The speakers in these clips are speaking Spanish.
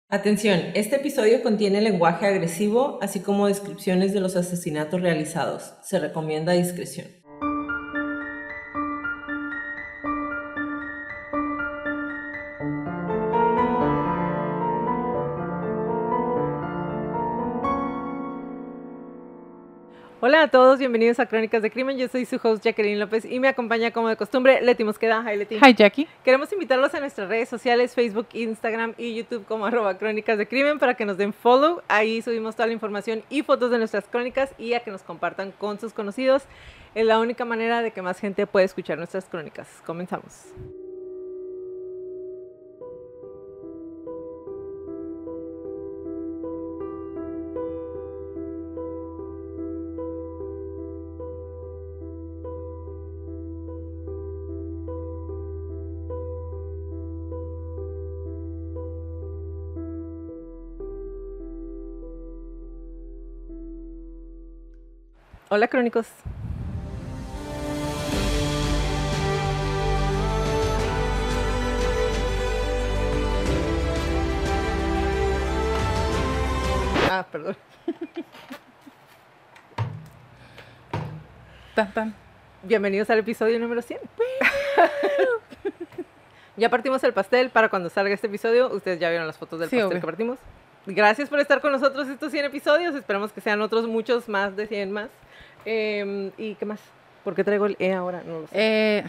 Atención, este episodio contiene lenguaje agresivo, así como descripciones de los asesinatos realizados. Se recomienda discreción. Hola a todos, bienvenidos a Crónicas de Crimen. Yo soy su host Jacqueline López y me acompaña como de costumbre Leti Mosqueda. Hi Leti. Hi Jackie. Queremos invitarlos a nuestras redes sociales, Facebook, Instagram y YouTube como @Crónicas de Crimen para que nos den follow. Ahí subimos toda la información y fotos de nuestras crónicas y a que nos compartan con sus conocidos. Es la única manera de que más gente pueda escuchar nuestras crónicas. Comenzamos. Hola, crónicos. Perdón. Tan. Bienvenidos al episodio número 100. Ya partimos el pastel para cuando salga este episodio. Ustedes ya vieron las fotos del pastel obvio. que partimos. Gracias por estar con nosotros estos 100 episodios. Esperamos que sean otros muchos más de 100 más. ¿Y qué más? ¿Por qué traigo el ahora? No lo sé.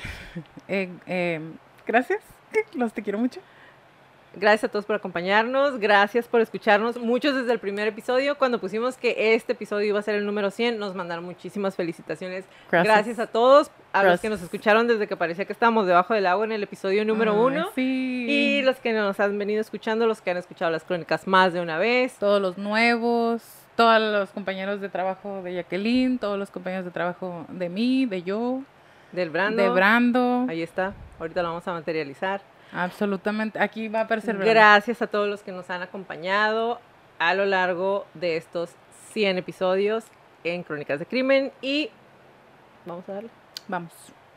Gracias. Los te quiero mucho. Gracias a todos por acompañarnos, gracias por escucharnos. Muchos desde el primer episodio, cuando pusimos que este episodio iba a ser el número 100, nos mandaron muchísimas felicitaciones. Gracias a todos, los que nos escucharon desde que parecía que estábamos debajo del agua en el episodio número 1. Sí. Y los que nos han venido escuchando, los que han escuchado las crónicas más de una vez. Todos los nuevos, todos los compañeros de trabajo de Jacqueline, todos los compañeros de trabajo de mí, de yo. Del Brando. De Brando. Ahí está, ahorita lo vamos a materializar. Absolutamente, aquí va a aparecer Brando. Gracias a todos los que nos han acompañado a lo largo de estos 100 episodios en Crónicas de Crimen y vamos a darle. Vamos.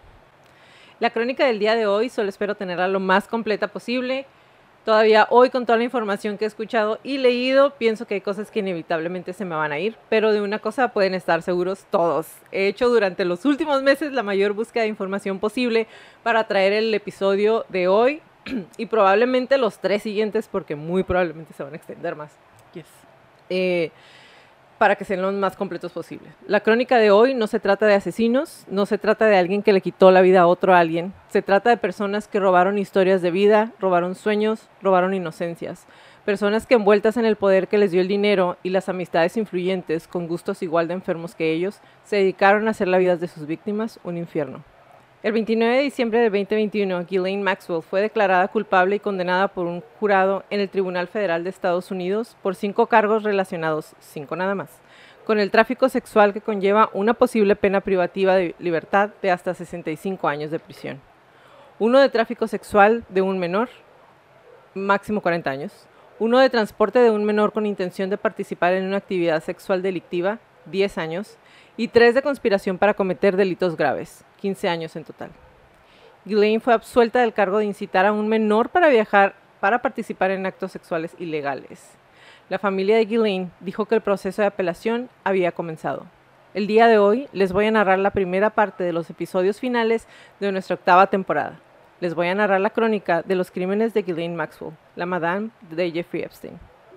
La crónica del día de hoy solo espero tenerla lo más completa posible. Todavía hoy, con toda la información que he escuchado y leído, pienso que hay cosas que inevitablemente se me van a ir, pero de una cosa pueden estar seguros todos. He hecho durante los últimos meses la mayor búsqueda de información posible para traer el episodio de hoy y probablemente los 3 siguientes, porque muy probablemente se van a extender más. Yes. Para que sean los más completos posibles. La crónica de hoy no se trata de asesinos, no se trata de alguien que le quitó la vida a otro alguien. Se trata de personas que robaron historias de vida, robaron sueños, robaron inocencias. Personas que, envueltas en el poder que les dio el dinero y las amistades influyentes, con gustos igual de enfermos que ellos, se dedicaron a hacer la vida de sus víctimas un infierno. El 29 de diciembre de 2021, Ghislaine Maxwell fue declarada culpable y condenada por un jurado en el Tribunal Federal de Estados Unidos por 5 cargos relacionados, 5 nada más, con el tráfico sexual que conlleva una posible pena privativa de libertad de hasta 65 años de prisión. Uno de tráfico sexual de un menor, máximo 40 años. Uno de transporte de un menor con intención de participar en una actividad sexual delictiva, 10 años. Y 3 de conspiración para cometer delitos graves, 15 años en total. Ghislaine fue absuelta del cargo de incitar a un menor para participar en actos sexuales ilegales. La familia de Ghislaine dijo que el proceso de apelación había comenzado. El día de hoy les voy a narrar la primera parte de los episodios finales de nuestra 8ª temporada. Les voy a narrar la crónica de los crímenes de Ghislaine Maxwell, la madame de Jeffrey Epstein.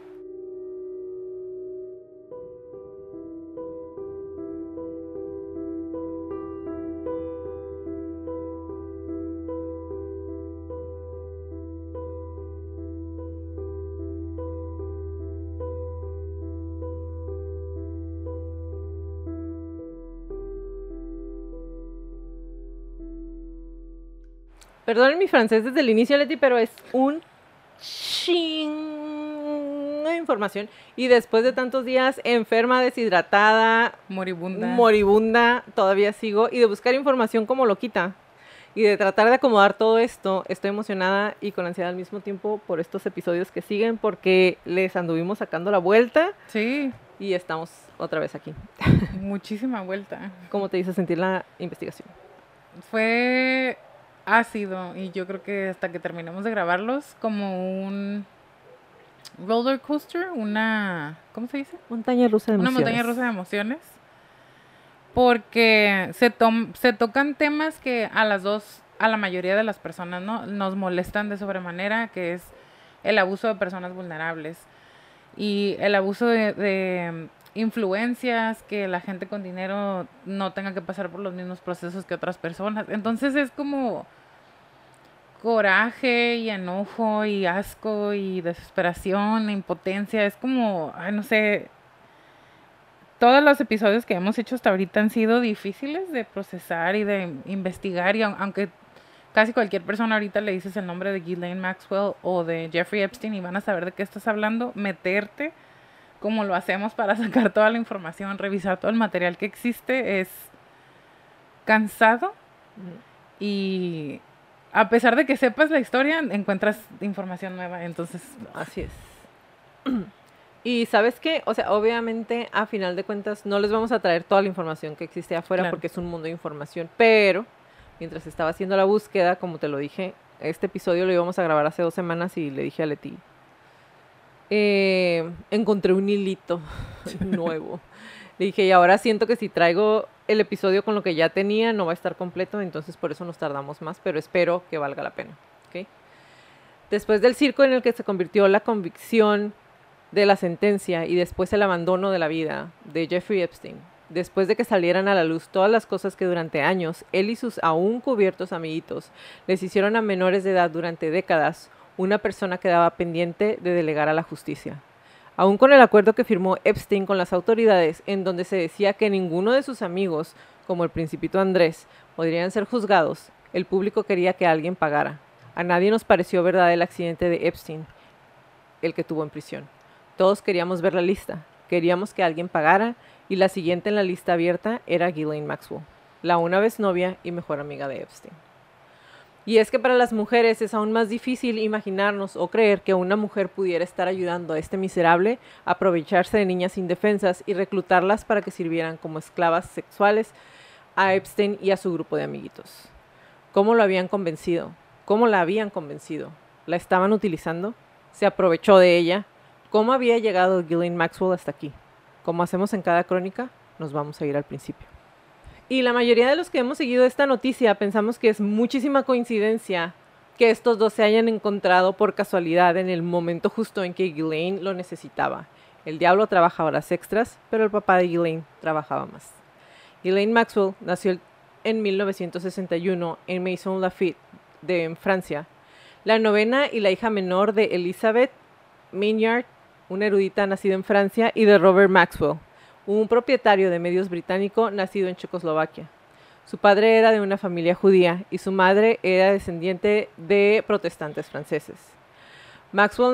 Perdonen mi francés desde el inicio, Leti, pero es un chingo de información. Y después de tantos días enferma, deshidratada, moribunda, todavía sigo. Y de buscar información como loquita. Y de tratar de acomodar todo esto, estoy emocionada y con ansiedad al mismo tiempo por estos episodios que siguen, porque les anduvimos sacando la vuelta. Sí. Y estamos otra vez aquí. Muchísima vuelta. ¿Cómo te hizo sentir la investigación? Fue ácido y yo creo que hasta que terminemos de grabarlos como un roller coaster, ¿cómo se dice? Montaña rusa de Una emociones. montaña rusa de emociones. Porque se tocan temas que a la mayoría de las personas, ¿no?, nos molestan de sobremanera, que es el abuso de personas vulnerables y el abuso de influencias, que la gente con dinero no tenga que pasar por los mismos procesos que otras personas. Entonces es como coraje y enojo y asco y desesperación e impotencia. Es como, ay, no sé, todos los episodios que hemos hecho hasta ahorita han sido difíciles de procesar y de investigar, y aunque casi cualquier persona ahorita le dices el nombre de Ghislaine Maxwell o de Jeffrey Epstein y van a saber de qué estás hablando, meterte como lo hacemos para sacar toda la información, revisar todo el material que existe, es cansado. Y a pesar de que sepas la historia, encuentras información nueva, entonces... Así es. Y ¿sabes qué? O sea, obviamente, a final de cuentas, no les vamos a traer toda la información que existe afuera, Claro. porque es un mundo de información, pero mientras estaba haciendo la búsqueda, como te lo dije, este episodio lo íbamos a grabar hace 2 semanas y le dije a Leti, encontré un hilito nuevo. Le dije, y ahora siento que si traigo el episodio con lo que ya tenía, no va a estar completo, entonces por eso nos tardamos más, pero espero que valga la pena. ¿Okay? Después del circo en el que se convirtió la convicción de la sentencia y después el abandono de la vida de Jeffrey Epstein, después de que salieran a la luz todas las cosas que durante años él y sus aún cubiertos amiguitos les hicieron a menores de edad durante décadas, una persona quedaba pendiente de delegar a la justicia. Aún con el acuerdo que firmó Epstein con las autoridades, en donde se decía que ninguno de sus amigos, como el principito Andrés, podrían ser juzgados, el público quería que alguien pagara. A nadie nos pareció verdad el accidente de Epstein, el que tuvo en prisión. Todos queríamos ver la lista, queríamos que alguien pagara, y la siguiente en la lista abierta era Ghislaine Maxwell, la una vez novia y mejor amiga de Epstein. Y es que para las mujeres es aún más difícil imaginarnos o creer que una mujer pudiera estar ayudando a este miserable a aprovecharse de niñas indefensas y reclutarlas para que sirvieran como esclavas sexuales a Epstein y a su grupo de amiguitos. ¿Cómo lo habían convencido? ¿Cómo la habían convencido? ¿La estaban utilizando? ¿Se aprovechó de ella? ¿Cómo había llegado Ghislaine Maxwell hasta aquí? Como hacemos en cada crónica, nos vamos a ir al principio. Y la mayoría de los que hemos seguido esta noticia pensamos que es muchísima coincidencia que estos dos se hayan encontrado por casualidad en el momento justo en que Ghislaine lo necesitaba. El diablo trabaja horas extras, pero el papá de Ghislaine trabajaba más. Ghislaine Maxwell nació en 1961 en Maison-Lafitte, en Francia. La novena y la hija menor de Elizabeth Maynard, una erudita nacida en Francia, y de Robert Maxwell, un propietario de medios británico nacido en Checoslovaquia. Su padre era de una familia judía y su madre era descendiente de protestantes franceses. Maxwell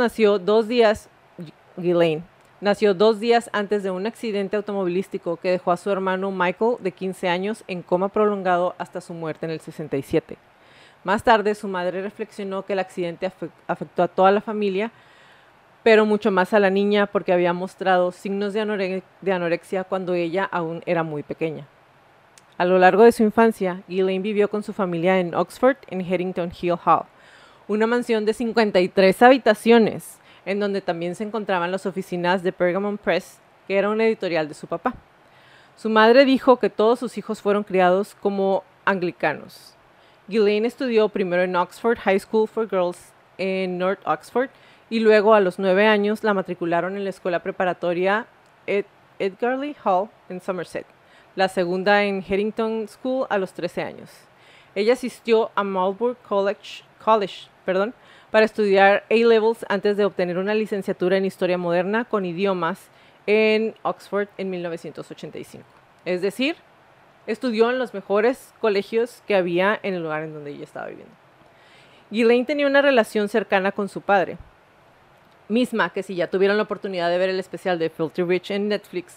Ghislaine nació 2 días antes de un accidente automovilístico que dejó a su hermano Michael, de 15 años, en coma prolongado hasta su muerte en el 67. Más tarde, su madre reflexionó que el accidente afectó a toda la familia, pero mucho más a la niña porque había mostrado signos de anorexia cuando ella aún era muy pequeña. A lo largo de su infancia, Ghislaine vivió con su familia en Oxford, en Headington Hill Hall, una mansión de 53 habitaciones, en donde también se encontraban las oficinas de Pergamon Press, que era una editorial de su papá. Su madre dijo que todos sus hijos fueron criados como anglicanos. Ghislaine estudió primero en Oxford High School for Girls en North Oxford, y luego a los 9 años la matricularon en la escuela preparatoria Edgarly Hall en Somerset, la segunda en Headington School a los 13 años. Ella asistió a Marlborough College para estudiar A-Levels antes de obtener una licenciatura en Historia Moderna con idiomas en Oxford en 1985. Es decir, estudió en los mejores colegios que había en el lugar en donde ella estaba viviendo. Ghislaine tenía una relación cercana con su padre, misma que si ya tuvieron la oportunidad de ver el especial de Filthy Rich en Netflix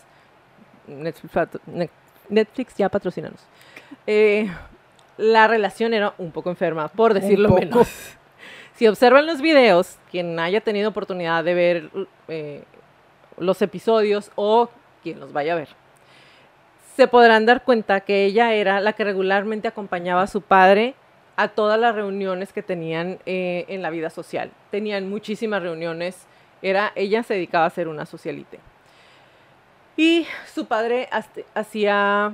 ya patrocínanos, la relación era un poco enferma, por decirlo menos. Si observan los videos, quien haya tenido oportunidad de ver los episodios o quien los vaya a ver, se podrán dar cuenta que ella era la que regularmente acompañaba a su padre a todas las reuniones que tenían en la vida social. Tenían muchísimas reuniones Ella se dedicaba a ser una socialite. Y su padre hacía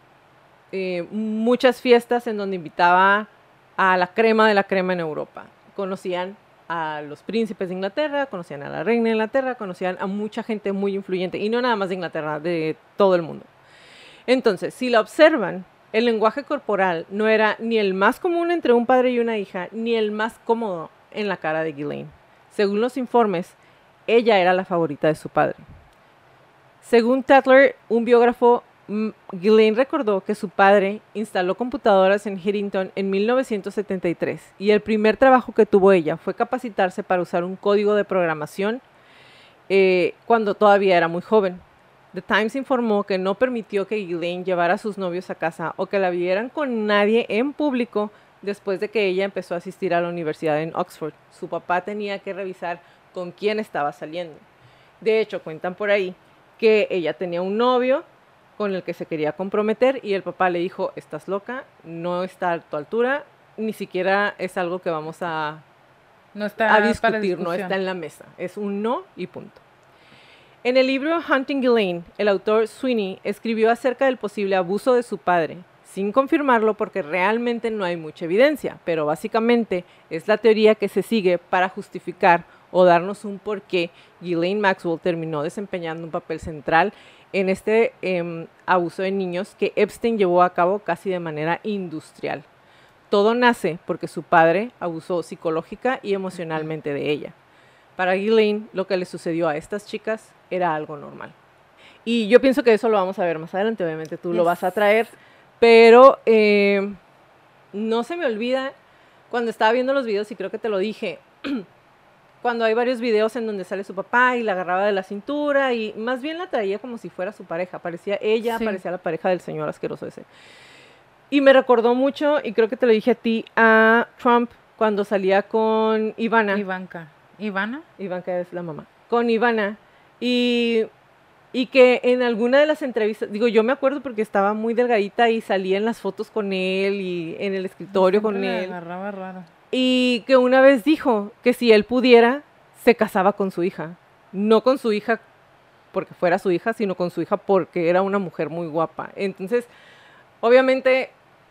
muchas fiestas en donde invitaba a la crema de la crema en Europa. Conocían a los príncipes de Inglaterra, conocían a la reina de Inglaterra, conocían a mucha gente muy influyente, y no nada más de Inglaterra, de todo el mundo. Entonces, si la observan, el lenguaje corporal no era ni el más común entre un padre y una hija, ni el más cómodo en la cara de Ghislaine. Según los informes, ella era la favorita de su padre. Según Tatler, un biógrafo, Ghislaine recordó que su padre instaló computadoras en Headington en 1973 y el primer trabajo que tuvo ella fue capacitarse para usar un código de programación cuando todavía era muy joven. The Times informó que no permitió que Ghislaine llevara a sus novios a casa o que la vieran con nadie en público después de que ella empezó a asistir a la universidad en Oxford. Su papá tenía que revisar con quién estaba saliendo. De hecho, cuentan por ahí que ella tenía un novio con el que se quería comprometer y el papá le dijo, estás loca, no está a tu altura, ni siquiera es algo que vamos a discutir, no está en la mesa, es un no y punto. En el libro Hunting Ghislaine, el autor Sweeney escribió acerca del posible abuso de su padre, sin confirmarlo porque realmente no hay mucha evidencia, pero básicamente es la teoría que se sigue para justificar o darnos un por qué Ghislaine Maxwell terminó desempeñando un papel central en este abuso de niños que Epstein llevó a cabo casi de manera industrial. Todo nace porque su padre abusó psicológica y emocionalmente de ella. Para Ghislaine, lo que le sucedió a estas chicas era algo normal. Y yo pienso que eso lo vamos a ver más adelante, obviamente tú lo vas a traer, pero no se me olvida cuando estaba viendo los videos, y creo que te lo dije, cuando hay varios videos en donde sale su papá y la agarraba de la cintura y más bien la traía como si fuera su pareja, parecía ella, sí. Parecía la pareja del señor asqueroso ese. Y me recordó mucho, y creo que te lo dije a ti, a Trump cuando salía con Ivana. Ivanka es la mamá. Con Ivana. Y que en alguna de las entrevistas, digo, yo me acuerdo porque estaba muy delgadita y salía en las fotos con él y en el escritorio con él. Agarraba raro. Y que una vez dijo que si él pudiera, se casaba con su hija. No con su hija porque fuera su hija, sino con su hija porque era una mujer muy guapa. Entonces, obviamente,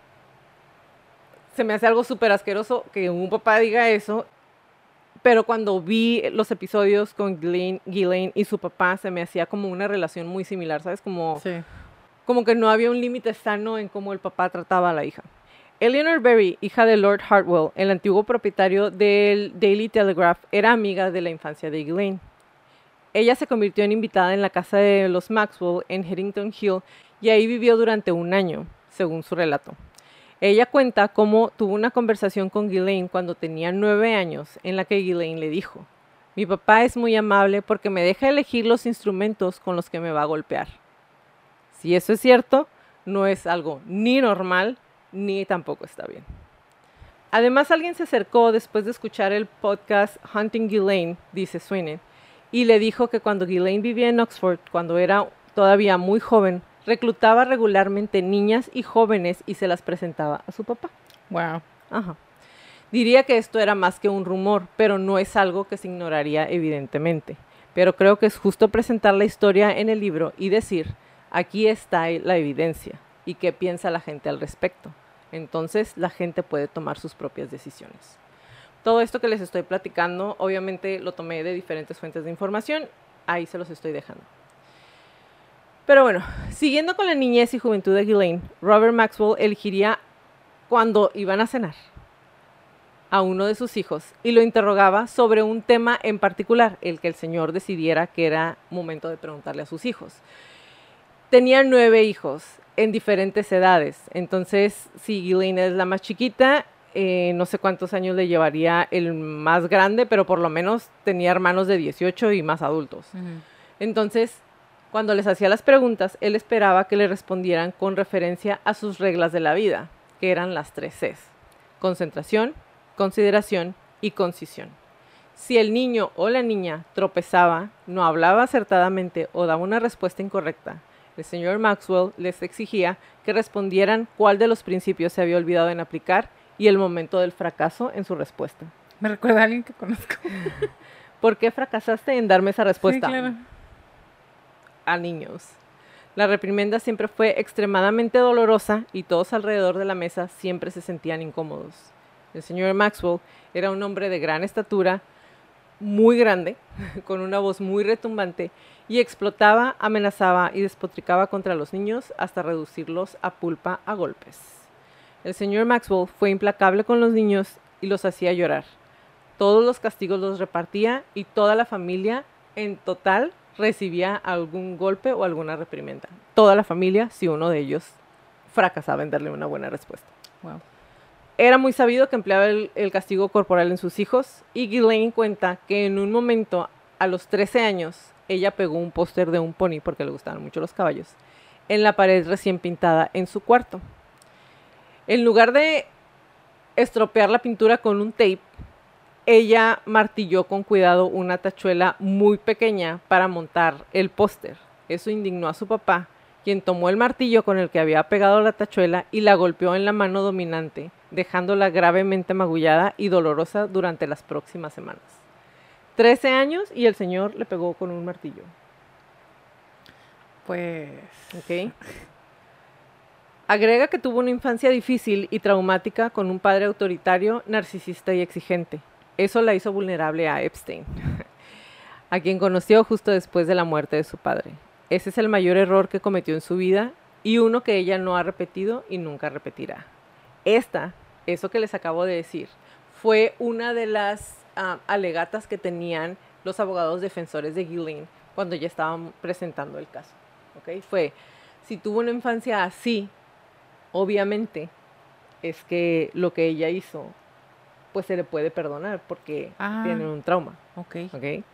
se me hace algo súper asqueroso que un papá diga eso. Pero cuando vi los episodios con Ghislaine y su papá, se me hacía como una relación muy similar, ¿sabes? Como que no había un límite sano en cómo el papá trataba a la hija. Eleanor Berry, hija de Lord Hartwell, el antiguo propietario del Daily Telegraph, era amiga de la infancia de Ghislaine. Ella se convirtió en invitada en la casa de los Maxwell en Headington Hill y ahí vivió durante un año, según su relato. Ella cuenta cómo tuvo una conversación con Ghislaine cuando tenía 9 años, en la que Ghislaine le dijo, mi papá es muy amable porque me deja elegir los instrumentos con los que me va a golpear. Si eso es cierto, no es algo ni normal, ni tampoco está bien. Además, alguien se acercó después de escuchar el podcast Hunting Ghislaine, dice Sweeney, y le dijo que cuando Ghislaine vivía en Oxford, cuando era todavía muy joven, reclutaba regularmente niñas y jóvenes y se las presentaba a su papá. Wow. Ajá. Diría que esto era más que un rumor, pero no es algo que se ignoraría evidentemente. Pero creo que es justo presentar la historia en el libro y decir, aquí está la evidencia y qué piensa la gente al respecto. Entonces la gente puede tomar sus propias decisiones. Todo esto que les estoy platicando, obviamente lo tomé de diferentes fuentes de información, ahí se los estoy dejando. Pero bueno, siguiendo con la niñez y juventud de Ghislaine, Robert Maxwell elegiría cuando iban a cenar a uno de sus hijos y lo interrogaba sobre un tema en particular, el que el señor decidiera que era momento de preguntarle a sus hijos. Tenía 9 hijos en diferentes edades, entonces si Ghislaine es la más chiquita, no sé cuántos años le llevaría el más grande, pero por lo menos tenía hermanos de 18 y más adultos. Uh-huh. Entonces, cuando les hacía las preguntas, él esperaba que le respondieran con referencia a sus reglas de la vida, que eran las 3 Cs: concentración, consideración y concisión. Si el niño o la niña tropezaba, no hablaba acertadamente o daba una respuesta incorrecta, el señor Maxwell les exigía que respondieran cuál de los principios se había olvidado en aplicar y el momento del fracaso en su respuesta. Me recuerda a alguien que conozco. ¿por qué fracasaste en darme esa respuesta? Sí, claro. A niños. La reprimenda siempre fue extremadamente dolorosa y todos alrededor de la mesa siempre se sentían incómodos. El señor Maxwell era un hombre de gran estatura, muy grande, con una voz muy retumbante, y explotaba, amenazaba y despotricaba contra los niños hasta reducirlos a pulpa a golpes. El señor Maxwell fue implacable con los niños y los hacía llorar. Todos los castigos los repartía y toda la familia en total recibía algún golpe o alguna reprimenda. Toda la familia, si uno de ellos fracasaba en darle una buena respuesta. Wow. Era muy sabido que empleaba el castigo corporal en sus hijos, y Ghislaine cuenta que en un momento, a los 13 años, ella pegó un póster de un pony, porque le gustaban mucho los caballos, en la pared recién pintada en su cuarto. En lugar de estropear la pintura con un tape, ella martilló con cuidado una tachuela muy pequeña para montar el póster. Eso indignó a su papá, quien tomó el martillo con el que había pegado la tachuela y la golpeó en la mano dominante, dejándola gravemente magullada y dolorosa durante las próximas semanas. 13 años y el señor le pegó con un martillo. Pues... ¿Ok? Agrega que tuvo una infancia difícil y traumática con un padre autoritario, narcisista y exigente. Eso la hizo vulnerable a Epstein, a quien conoció justo después de la muerte de su padre. Ese es el mayor error que cometió en su vida y uno que ella no ha repetido y nunca repetirá. Eso que les acabo de decir, fue una de las alegatas que tenían los abogados defensores de Ghislaine cuando ya estaban presentando el caso. ¿Okay? Fue, si tuvo una infancia así, obviamente es que lo que ella hizo, pues se le puede perdonar porque tiene un trauma. Ok. ¿Okay?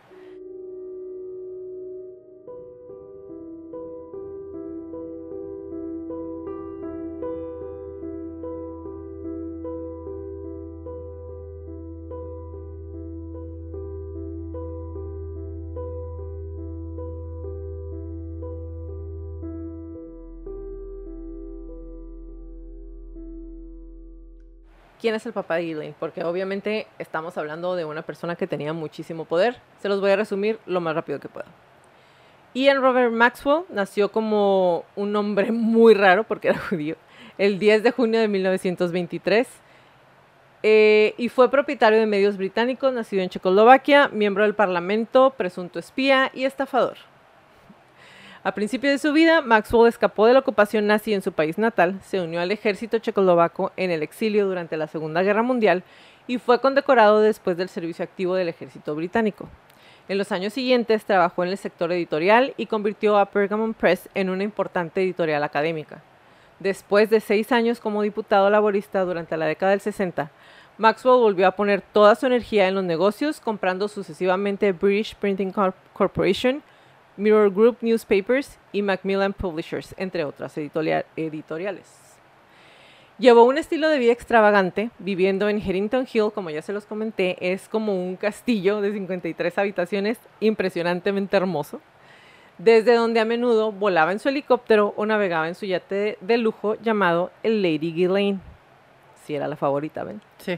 ¿Quién es el papá de Ghislaine? Porque obviamente estamos hablando de una persona que tenía muchísimo poder. Se los voy a resumir lo más rápido que pueda. Ian Robert Maxwell nació como un hombre muy raro, porque era judío, el 10 de junio de 1923. Y fue propietario de medios británicos, nacido en Checoslovaquia, miembro del parlamento, presunto espía y estafador. A principio de su vida, Maxwell escapó de la ocupación nazi en su país natal, se unió al ejército checoslovaco en el exilio durante la Segunda Guerra Mundial y fue condecorado después del servicio activo del ejército británico. En los años siguientes trabajó en el sector editorial y convirtió a Pergamon Press en una importante editorial académica. Después de 6 años como diputado laborista durante la década del 60, Maxwell volvió a poner toda su energía en los negocios, comprando sucesivamente British Printing Corporation, Mirror Group Newspapers y Macmillan Publishers, entre otras editoriales. Llevó un estilo de vida extravagante, viviendo en Herington Hill, como ya se los comenté, es como un castillo de 53 habitaciones, impresionantemente hermoso, desde donde a menudo volaba en su helicóptero o navegaba en su yate de lujo llamado el Lady Ghislaine. Sí, era la favorita, ¿ven? Sí.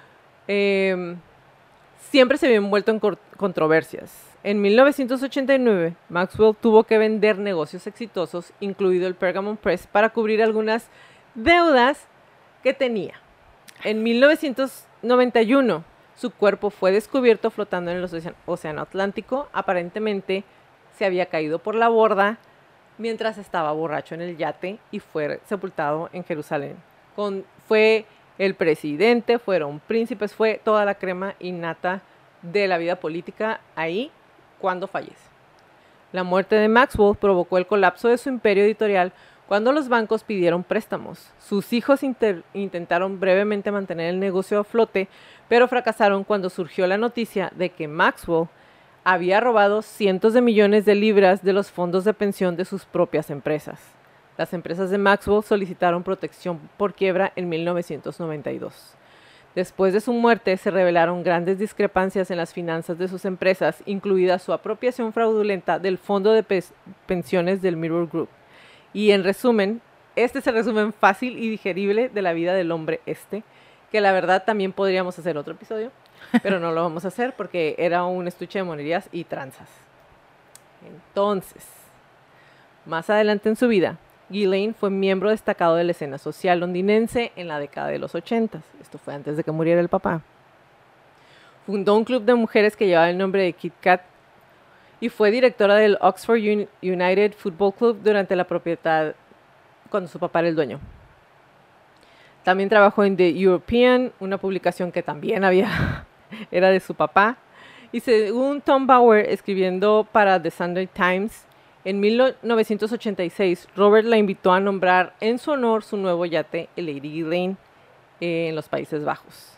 Siempre se vio envuelto en controversias. En 1989, Maxwell tuvo que vender negocios exitosos, incluido el Pergamon Press, para cubrir algunas deudas que tenía. En 1991, su cuerpo fue descubierto flotando en el Océano Atlántico. Aparentemente, se había caído por la borda mientras estaba borracho en el yate y fue sepultado en Jerusalén. Fue el presidente, fueron príncipes, fue toda la crema innata de la vida política ahí cuando fallece. La muerte de Maxwell provocó el colapso de su imperio editorial cuando los bancos pidieron préstamos. Sus hijos intentaron brevemente mantener el negocio a flote, pero fracasaron cuando surgió la noticia de que Maxwell había robado cientos de millones de libras de los fondos de pensión de sus propias empresas. Las empresas de Maxwell solicitaron protección por quiebra en 1992. Después de su muerte, se revelaron grandes discrepancias en las finanzas de sus empresas, incluida su apropiación fraudulenta del fondo de pensiones del Mirror Group. Y en resumen, este es el resumen fácil y digerible de la vida del hombre que la verdad también podríamos hacer otro episodio. pero no lo vamos a hacer porque era un estuche de monerías y tranzas. Entonces, más adelante en su vida, Ghislaine fue miembro destacado de la escena social londinense en la década de los 80. Esto fue antes de que muriera el papá. Fundó un club de mujeres que llevaba el nombre de Kit Kat y fue directora del Oxford United Football Club durante la propiedad cuando su papá era el dueño. También trabajó en The European, una publicación que también era de su papá. Y según Tom Bauer, escribiendo para The Sunday Times, en 1986, Robert la invitó a nombrar en su honor su nuevo yate, el Lady Ghislaine, en los Países Bajos.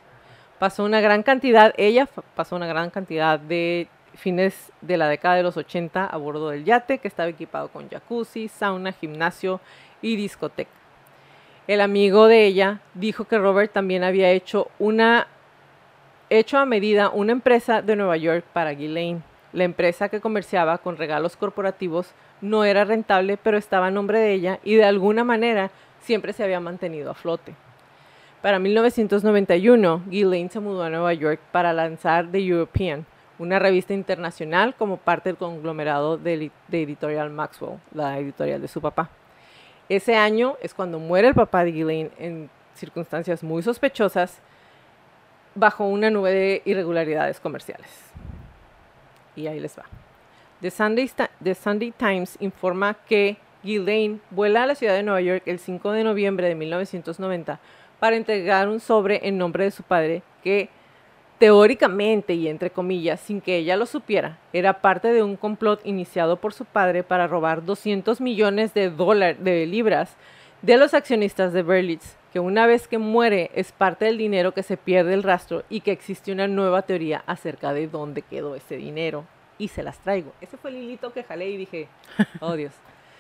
Ella pasó una gran cantidad de fines de la década de los 80 a bordo del yate, que estaba equipado con jacuzzi, sauna, gimnasio y discoteca. El amigo de ella dijo que Robert también había hecho a medida una empresa de Nueva York para Ghislaine. La empresa que comerciaba con regalos corporativos no era rentable, pero estaba a nombre de ella y de alguna manera siempre se había mantenido a flote. Para 1991, Ghislaine se mudó a Nueva York para lanzar The European, una revista internacional como parte del conglomerado de Editorial Maxwell, la editorial de su papá. Ese año es cuando muere el papá de Ghislaine en circunstancias muy sospechosas, bajo una nube de irregularidades comerciales. Y ahí les va. The Sunday Times informa que Ghislaine vuela a la ciudad de Nueva York el 5 de noviembre de 1990 para entregar un sobre en nombre de su padre que teóricamente y entre comillas, sin que ella lo supiera, era parte de un complot iniciado por su padre para robar 200 millones de libras de los accionistas de Berlitz, que una vez que muere es parte del dinero que se pierde el rastro y que existe una nueva teoría acerca de dónde quedó ese dinero. Y se las traigo. Ese fue el hilito que jalé y dije, oh Dios.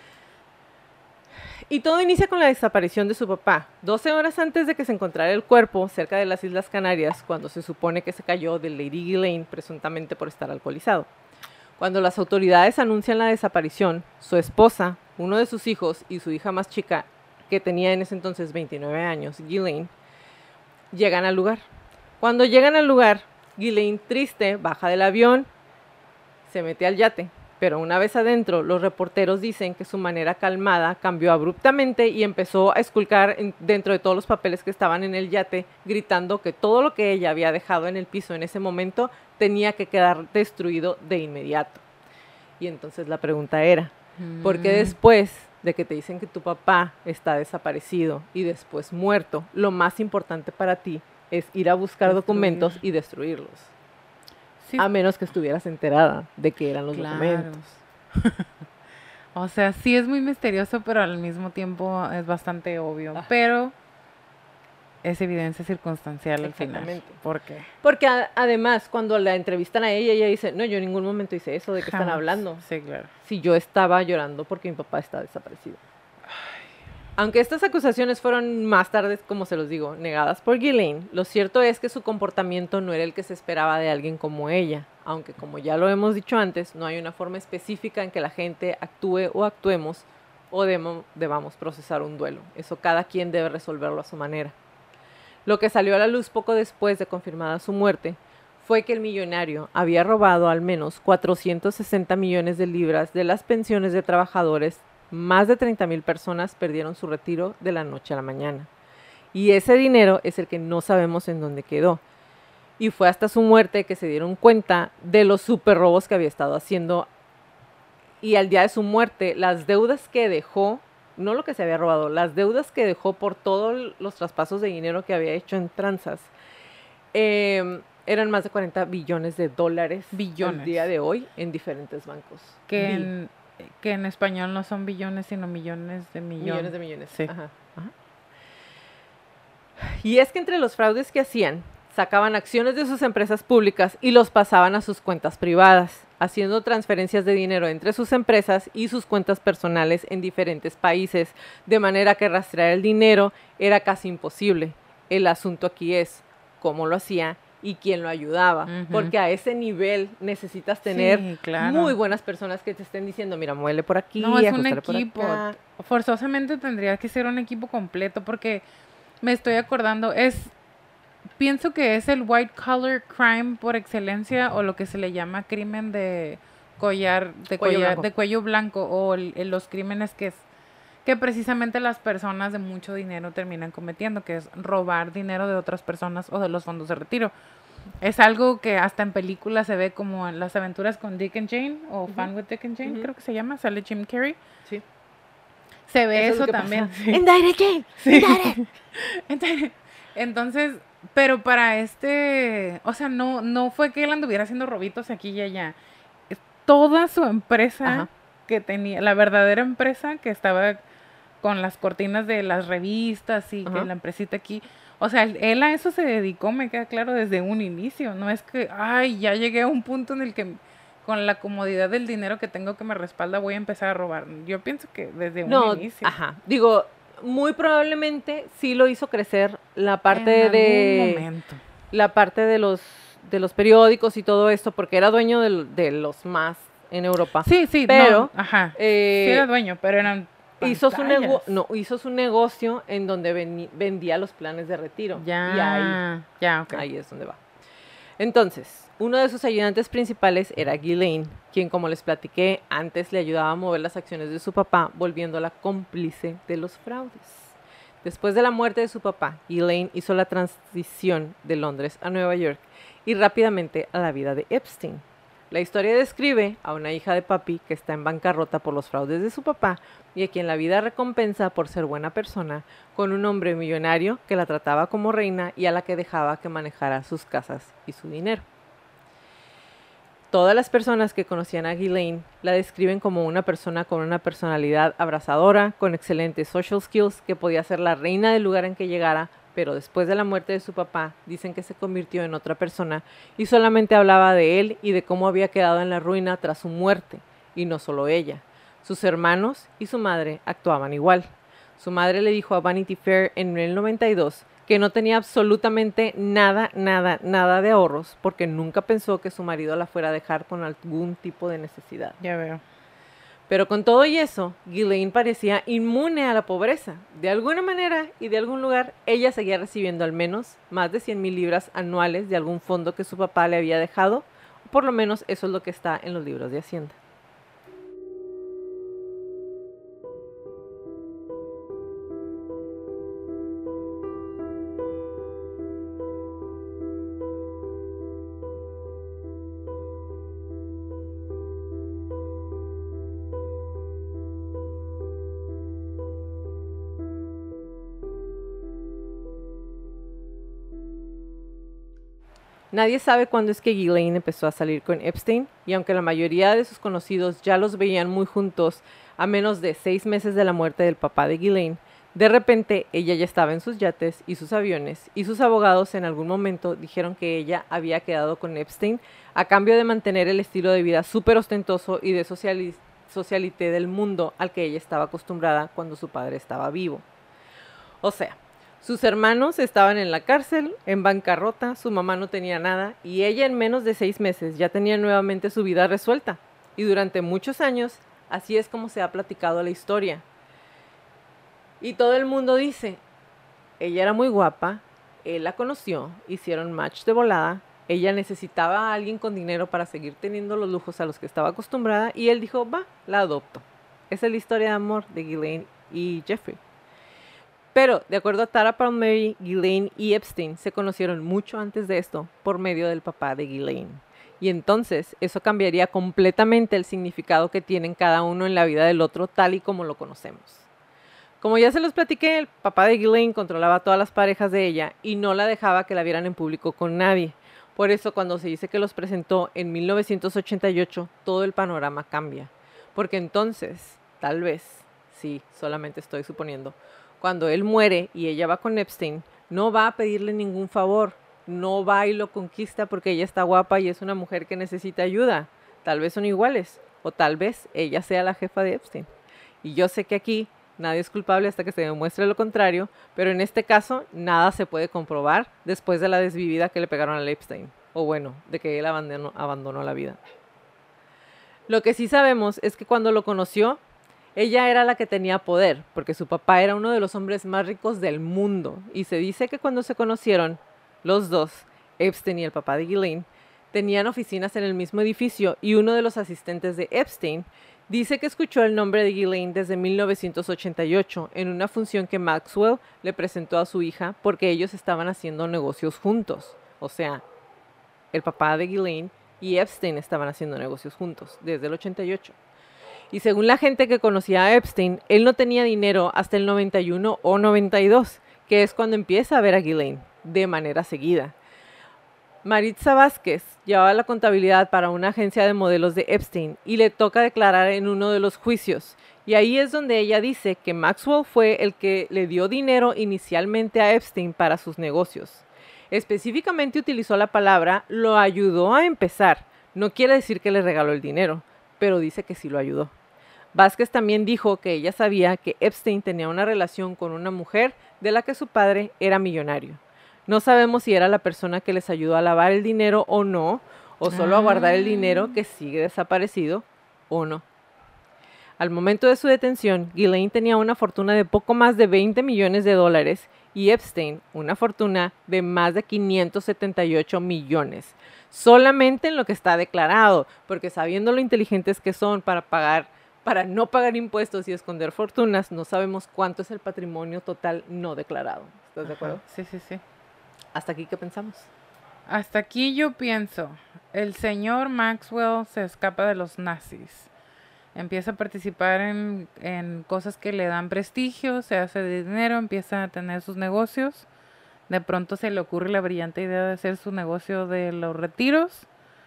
Y todo inicia con la desaparición de su papá, 12 horas antes de que se encontrara el cuerpo cerca de las Islas Canarias, cuando se supone que se cayó de Lady Ghislaine, presuntamente por estar alcoholizado. Cuando las autoridades anuncian la desaparición, su esposa, uno de sus hijos y su hija más chica, que tenía en ese entonces 29 años, Ghislaine, llegan al lugar. Cuando llegan al lugar, Ghislaine, triste, baja del avión, se mete al yate. Pero una vez adentro, los reporteros dicen que su manera calmada cambió abruptamente y empezó a esculcar dentro de todos los papeles que estaban en el yate, gritando que todo lo que ella había dejado en el piso en ese momento tenía que quedar destruido de inmediato. Y entonces la pregunta era, ¿por qué después de que te dicen que tu papá está desaparecido y después muerto, lo más importante para ti es ir a buscar documentos y destruirlos? Sí. A menos que estuvieras enterada de que eran los documentos. O sea, sí es muy misterioso, pero al mismo tiempo es bastante obvio. Pero es evidencia circunstancial al final. ¿Por qué? Porque además, cuando la entrevistan a ella dice, no, yo en ningún momento hice eso, ¿de qué están hablando? Sí, claro. Si yo estaba llorando porque mi papá está desaparecido. Aunque estas acusaciones fueron más tarde, como se los digo, negadas por Ghislaine, lo cierto es que su comportamiento no era el que se esperaba de alguien como ella, aunque como ya lo hemos dicho antes, no hay una forma específica en que la gente actúe o actuemos o debamos procesar un duelo. Eso cada quien debe resolverlo a su manera. Lo que salió a la luz poco después de confirmada su muerte fue que el millonario había robado al menos 460 millones de libras de las pensiones de trabajadores. Más de 30,000 personas perdieron su retiro de la noche a la mañana. Y ese dinero es el que no sabemos en dónde quedó. Y fue hasta su muerte que se dieron cuenta de los super robos que había estado haciendo. Y al día de su muerte, las deudas que dejó, no lo que se había robado, las deudas que dejó por todos los traspasos de dinero que había hecho en tranzas, eran más de 40 billones de dólares al día de hoy en diferentes bancos. Que en español no son billones, sino millones de millones. Millones de millones, sí. Ajá. Y es que entre los fraudes que hacían, sacaban acciones de sus empresas públicas y los pasaban a sus cuentas privadas, haciendo transferencias de dinero entre sus empresas y sus cuentas personales en diferentes países, de manera que rastrear el dinero era casi imposible. El asunto aquí es cómo lo hacía y quién lo ayudaba, porque a ese nivel necesitas tener muy buenas personas que te estén diciendo, mira, muévele por aquí, no, es un equipo, forzosamente tendría que ser un equipo completo, porque me estoy acordando, pienso que es el white collar crime por excelencia, o lo que se le llama crimen de cuello blanco, o los crímenes que precisamente las personas de mucho dinero terminan cometiendo, que es robar dinero de otras personas o de los fondos de retiro. Es algo que hasta en películas se ve, como en Las aventuras con Dick and Jane, o Fun with Dick and Jane, creo que se llama, sale Jim Carrey. Sí. Se ve eso también. Sí. Indicted Jane. Sí. Entonces, pero para o sea, no fue que él anduviera haciendo robitos aquí y allá. Toda su empresa que tenía, la verdadera empresa que estaba con las cortinas de las revistas y que la empresita aquí, o sea, él a eso se dedicó, me queda claro, desde un inicio. No es que, ya llegué a un punto en el que con la comodidad del dinero que tengo que me respalda voy a empezar a robar. Yo pienso que desde un inicio. Digo, muy probablemente sí lo hizo crecer la parte la parte de los periódicos y todo esto, porque era dueño de los más en Europa. Sí, pero sí era dueño, pero eran hizo su negocio en donde vendía los planes de retiro. Y ahí es donde va. Entonces, uno de sus ayudantes principales era Ghislaine, quien, como les platiqué antes, le ayudaba a mover las acciones de su papá, volviéndola cómplice de los fraudes. Después de la muerte de su papá, Ghislaine hizo la transición de Londres a Nueva York y rápidamente a la vida de Epstein. La historia describe a una hija de papi que está en bancarrota por los fraudes de su papá y a quien la vida recompensa por ser buena persona, con un hombre millonario que la trataba como reina y a la que dejaba que manejara sus casas y su dinero. Todas las personas que conocían a Ghislaine la describen como una persona con una personalidad abrazadora, con excelentes social skills, que podía ser la reina del lugar en que llegara, pero después de la muerte de su papá, dicen que se convirtió en otra persona y solamente hablaba de él y de cómo había quedado en la ruina tras su muerte, y no solo ella. Sus hermanos y su madre actuaban igual. Su madre le dijo a Vanity Fair en el 92 que no tenía absolutamente nada de ahorros, porque nunca pensó que su marido la fuera a dejar con algún tipo de necesidad. Ya veo. Pero con todo y eso, Ghislaine parecía inmune a la pobreza. De alguna manera y de algún lugar, ella seguía recibiendo al menos más de 100,000 libras anuales de algún fondo que su papá le había dejado, o por lo menos eso es lo que está en los libros de Hacienda. Nadie sabe cuándo es que Ghislaine empezó a salir con Epstein, y aunque la mayoría de sus conocidos ya los veían muy juntos a menos de 6 meses de la muerte del papá de Ghislaine, de repente ella ya estaba en sus yates y sus aviones, y sus abogados en algún momento dijeron que ella había quedado con Epstein a cambio de mantener el estilo de vida súper ostentoso y de socialité del mundo al que ella estaba acostumbrada cuando su padre estaba vivo. O sea, sus hermanos estaban en la cárcel, en bancarrota, su mamá no tenía nada y ella en menos de 6 meses ya tenía nuevamente su vida resuelta. Y durante muchos años, así es como se ha platicado la historia. Y todo el mundo dice, ella era muy guapa, él la conoció, hicieron match de volada, ella necesitaba a alguien con dinero para seguir teniendo los lujos a los que estaba acostumbrada y él dijo, va, la adopto. Esa es la historia de amor de Ghislaine y Jeffrey. Pero, de acuerdo a Tara Palmieri, Ghislaine y Epstein se conocieron mucho antes de esto por medio del papá de Ghislaine. Y entonces, eso cambiaría completamente el significado que tienen cada uno en la vida del otro, tal y como lo conocemos. Como ya se los platiqué, el papá de Ghislaine controlaba a todas las parejas de ella y no la dejaba que la vieran en público con nadie. Por eso, cuando se dice que los presentó en 1988, todo el panorama cambia. Porque entonces, tal vez, sí, solamente estoy suponiendo, cuando él muere y ella va con Epstein, no va a pedirle ningún favor, no va y lo conquista porque ella está guapa y es una mujer que necesita ayuda. Tal vez son iguales, o tal vez ella sea la jefa de Epstein. Y yo sé que aquí nadie es culpable hasta que se demuestre lo contrario, pero en este caso nada se puede comprobar después de la desvivida que le pegaron a Epstein, o bueno, de que él abandonó la vida. Lo que sí sabemos es que cuando lo conoció, ella era la que tenía poder, porque su papá era uno de los hombres más ricos del mundo, y se dice que cuando se conocieron, Los dos, Epstein y el papá de Ghislaine, tenían oficinas en el mismo edificio y uno de los asistentes de Epstein dice que escuchó el nombre de Ghislaine desde 1988 en una función que Maxwell le presentó a su hija porque ellos estaban haciendo negocios juntos. O sea, el papá de Ghislaine y Epstein estaban haciendo negocios juntos desde el 88. Y según la gente que conocía a Epstein, él no tenía dinero hasta el 91 o 92, que es cuando empieza a ver a Ghislaine de manera seguida. Maritza Vázquez llevaba la contabilidad para una agencia de modelos de Epstein y le toca declarar en uno de los juicios. Y ahí es donde ella dice que Maxwell fue el que le dio dinero inicialmente a Epstein para sus negocios. Específicamente utilizó la palabra lo ayudó a empezar. No quiere decir que le regaló el dinero, pero dice que sí lo ayudó. Vázquez también dijo que ella sabía que Epstein tenía una relación con una mujer de la que su padre era millonario. No sabemos si era la persona que les ayudó a lavar el dinero o no, o solo a guardar el dinero que sigue desaparecido o no. Al momento de su detención, Ghislaine tenía una fortuna de poco más de 20 millones de dólares y Epstein una fortuna de más de 578 millones. Solamente en lo que está declarado, porque sabiendo lo inteligentes que son para no pagar impuestos y esconder fortunas, no sabemos cuánto es el patrimonio total no declarado. ¿Estás de acuerdo? Sí, sí, sí. ¿Hasta aquí qué pensamos? Hasta aquí yo pienso, el señor Maxwell se escapa de los nazis. Empieza a participar en cosas que le dan prestigio, se hace de dinero, empieza a tener sus negocios. De pronto se le ocurre la brillante idea de hacer su negocio de los retiros.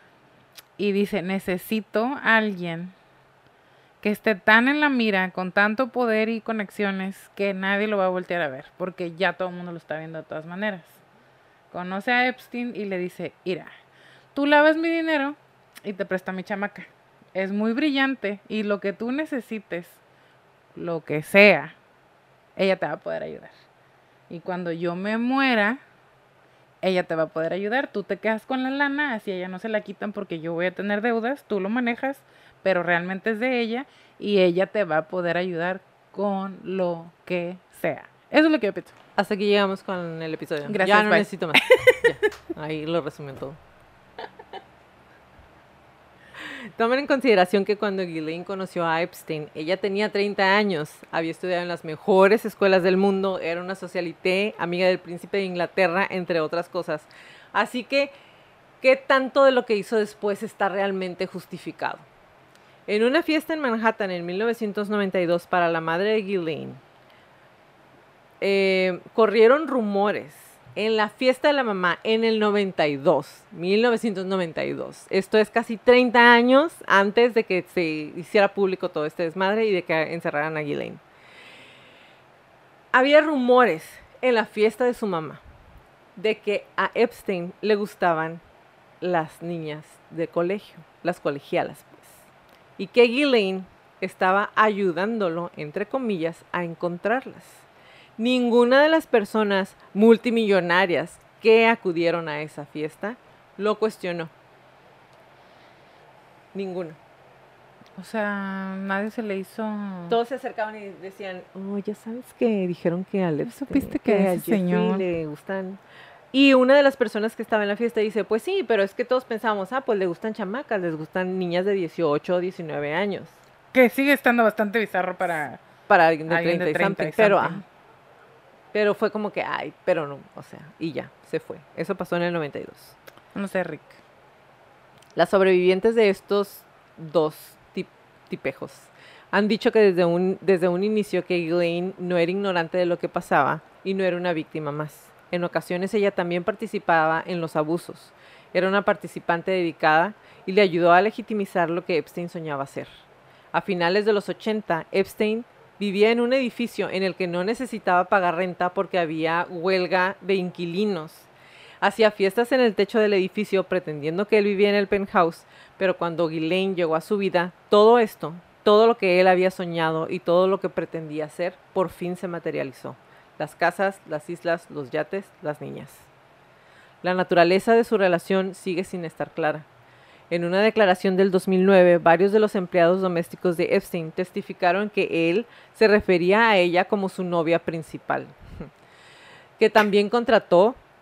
Y dice, necesito a alguien que esté tan en la mira, con tanto poder y conexiones, que nadie lo va a voltear a ver, porque ya todo el mundo lo está viendo de todas maneras. Conoce a Epstein y le dice, mira, tú lavas mi dinero y te presta mi chamaca. Es muy brillante y lo que tú necesites, lo que sea, ella te va a poder ayudar. Y cuando yo me muera, ella te va a poder ayudar. Tú te quedas con la lana, así a ella no se la quitan porque yo voy a tener deudas, tú lo manejas, pero realmente es de ella y ella te va a poder ayudar con lo que sea. Eso es lo que yo pienso. Hasta aquí llegamos con el episodio. Gracias, ya no bye. necesito más. Ya. Ahí lo resumen todo. Tomen en consideración que cuando Ghislaine conoció a Epstein, ella tenía 30 años, había estudiado en las mejores escuelas del mundo, era una socialité, amiga del príncipe de Inglaterra, entre otras cosas. Así que, ¿qué tanto de lo que hizo después está realmente justificado? En una fiesta en Manhattan en 1992 para la madre de Ghislaine, corrieron rumores en la fiesta de la mamá en el 1992. Esto es casi 30 años antes de que se hiciera público todo este desmadre y de que encerraran a Ghislaine. Había rumores en la fiesta de su mamá de que a Epstein le gustaban las niñas de colegio, las colegialas, pues, y que Ghislaine estaba ayudándolo, entre comillas, a encontrarlas. Ninguna de las personas multimillonarias que acudieron a esa fiesta lo cuestionó. Ninguno. O sea, nadie se le hizo... Todos se acercaban y decían, oh, ya sabes que dijeron que a Alex supiste que a ese señor le gustan. Y una de las personas que estaba en la fiesta dice, pues sí, pero es que todos pensamos, pues le gustan chamacas, les gustan niñas de 18 o 19 años. Que sigue estando bastante bizarro para alguien de 30 y something. Pero fue como que, pero no, o sea, y ya, se fue. Eso pasó en el 92. No sé, Rick. Las sobrevivientes de estos dos tipejos han dicho que desde un inicio que Ghislaine no era ignorante de lo que pasaba y no era una víctima más. En ocasiones ella también participaba en los abusos. Era una participante dedicada y le ayudó a legitimizar lo que Epstein soñaba hacer. A finales de los 80, Epstein vivía en un edificio en el que no necesitaba pagar renta porque había huelga de inquilinos. Hacía fiestas en el techo del edificio pretendiendo que él vivía en el penthouse, pero cuando Ghislaine llegó a su vida, todo esto, todo lo que él había soñado y todo lo que pretendía hacer, por fin se materializó. Las casas, las islas, los yates, las niñas. La naturaleza de su relación sigue sin estar clara. En una declaración del 2009, varios de los empleados domésticos de Epstein testificaron que él se refería a ella como su novia principal, que también contrató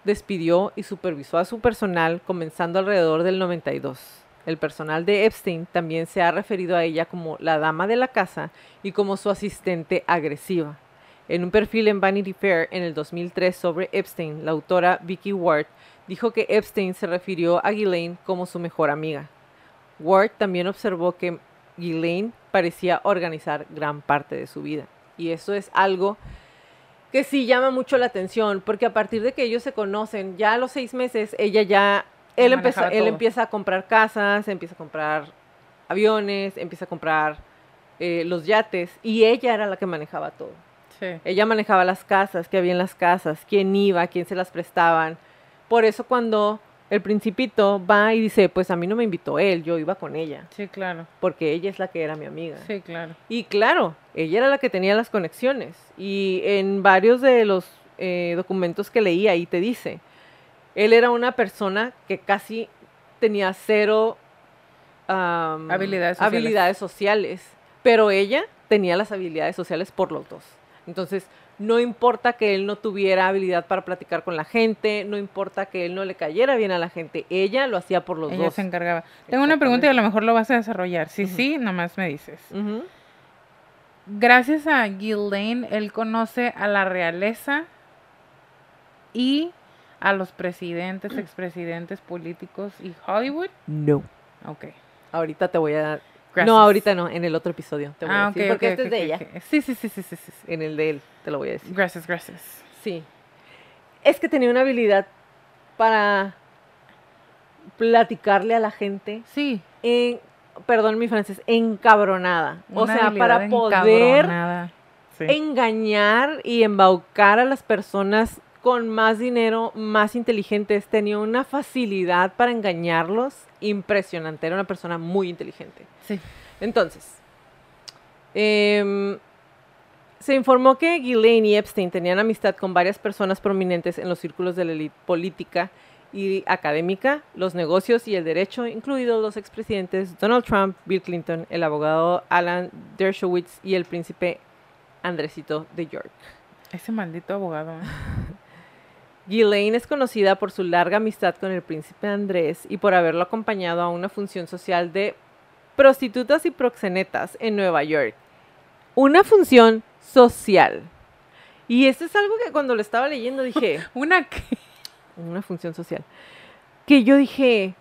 despidió y supervisó a su personal comenzando alrededor del 92. El personal de Epstein también se ha referido a ella como la dama de la casa y como su asistente agresiva. En un perfil en Vanity Fair en el 2003 sobre Epstein, la autora Vicky Ward dijo que Epstein se refirió a Ghislaine como su mejor amiga. Ward también observó que Ghislaine parecía organizar gran parte de su vida. Y eso es algo que sí llama mucho la atención, porque a partir de que ellos se conocen, ya a los 6 meses, él empieza a comprar casas, empieza a comprar aviones, empieza a comprar los yates, y ella era la que manejaba todo. Sí. Ella manejaba las casas, qué había en las casas, quién iba, quién se las prestaban. Por eso cuando el Principito va y dice, pues a mí no me invitó él, yo iba con ella. Sí, claro. Porque ella es la que era mi amiga. Sí, claro. Y claro, ella era la que tenía las conexiones. Y en varios de los documentos que leí ahí te dice, él era una persona que casi tenía cero habilidades sociales. Pero ella tenía las habilidades sociales por los dos. Entonces, no importa que él no tuviera habilidad para platicar con la gente, no importa que él no le cayera bien a la gente, ella lo hacía por los dos. Ella se encargaba. Tengo una pregunta y a lo mejor lo vas a desarrollar. Si sí, nomás me dices. Gracias a Ghislaine, él conoce a la realeza y a los presidentes, expresidentes, políticos y Hollywood. No. Ok. Ahorita te voy a... Gracias. No, ahorita no, en el otro episodio te voy a decir, ok, porque ok, este es de ella. Sí. En el de él te lo voy a decir. Gracias. Sí. Es que tenía una habilidad para platicarle a la gente. Sí. Perdón mi francés, encabronada. O Una sea, para poder engañar y embaucar a las personas con más dinero, más inteligentes. Tenía una facilidad para engañarlos impresionante. Era una persona muy inteligente. Sí. Entonces, se informó que Ghislaine y Epstein tenían amistad con varias personas prominentes en los círculos de la élite política y académica, los negocios y el derecho, incluidos los expresidentes Donald Trump, Bill Clinton, el abogado Alan Dershowitz y el príncipe Andresito de York. Ese maldito abogado. Ghislaine es conocida por su larga amistad con el príncipe Andrés y por haberlo acompañado a una función social de prostitutas y proxenetas en Nueva York. Una función social. Y esto es algo que cuando lo estaba leyendo dije... ¿Una qué? Una función social. Que yo dije...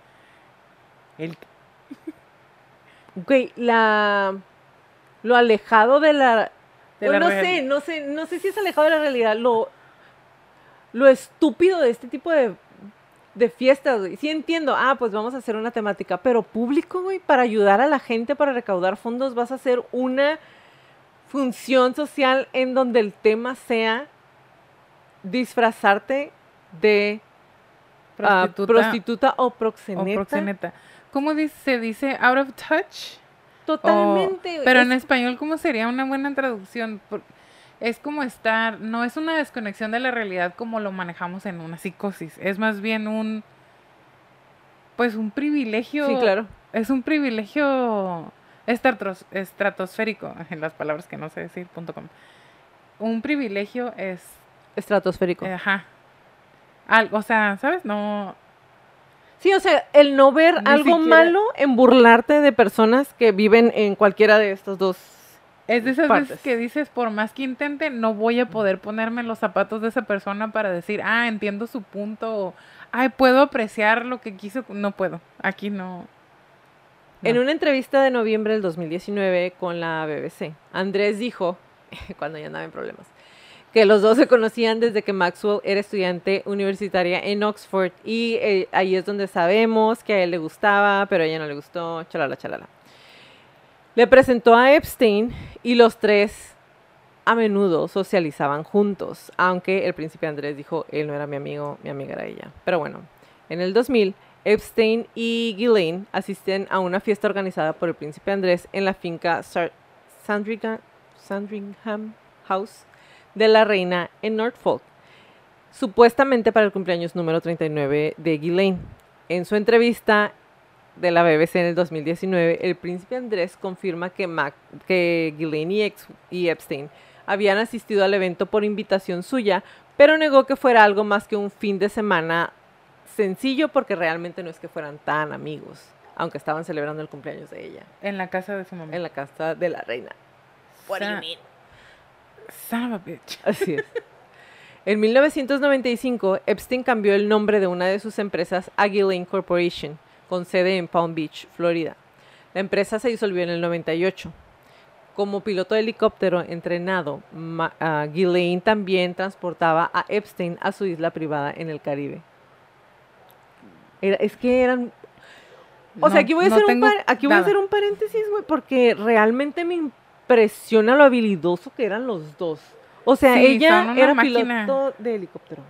Ok, lo alejado de la... no sé si es alejado de la realidad, lo estúpido de este tipo de fiestas, güey. Sí entiendo, pues vamos a hacer una temática, pero público, güey, para ayudar a la gente, para recaudar fondos, vas a hacer una función social en donde el tema sea disfrazarte de prostituta o proxeneta. ¿Cómo se dice? ¿Out of touch? Totalmente. Pero en español, ¿cómo sería una buena traducción? Es como no es una desconexión de la realidad como lo manejamos en una psicosis. Es más bien un privilegio. Sí, claro. Es un privilegio estratosférico, en las palabras que no sé decir, .com. Un privilegio es... estratosférico. Ajá. O sea, ¿sabes? No... Sí, o sea, el no ver algo malo en burlarte de personas que viven en cualquiera de estos dos. Es de esas veces que dices, por más que intente, no voy a poder ponerme en los zapatos de esa persona para decir, entiendo su punto, puedo apreciar lo que quiso. No puedo, aquí no. En una entrevista de noviembre del 2019 con la BBC, Andrés dijo, cuando ya andaba en problemas, que los dos se conocían desde que Maxwell era estudiante universitaria en Oxford y ahí es donde sabemos que a él le gustaba, pero a ella no le gustó, chalala. Le presentó a Epstein y los tres a menudo socializaban juntos, aunque el príncipe Andrés dijo, él no era mi amigo, mi amiga era ella. Pero bueno, en el 2000, Epstein y Ghislaine asisten a una fiesta organizada por el príncipe Andrés en la finca Sandringham House de la reina en Norfolk, supuestamente para el cumpleaños número 39 de Ghislaine. En su entrevista de la BBC en el 2019, el príncipe Andrés confirma que Ghislaine y Epstein habían asistido al evento por invitación suya, pero negó que fuera algo más que un fin de semana sencillo porque realmente no es que fueran tan amigos, aunque estaban celebrando el cumpleaños de ella. En la casa de su mamá. En la casa de la reina. What do you mean? Son of a bitch. Así es. En 1995, Epstein cambió el nombre de una de sus empresas a Ghislaine Corporation, con sede en Palm Beach, Florida. La empresa se disolvió en el 98. Como piloto de helicóptero entrenado, Ghislaine también transportaba a Epstein a su isla privada en el Caribe. Es que eran... O sea, aquí voy a hacer un paréntesis, güey, porque realmente me impresiona lo habilidoso que eran los dos. O sea, Sí, ella era piloto de helicóptero.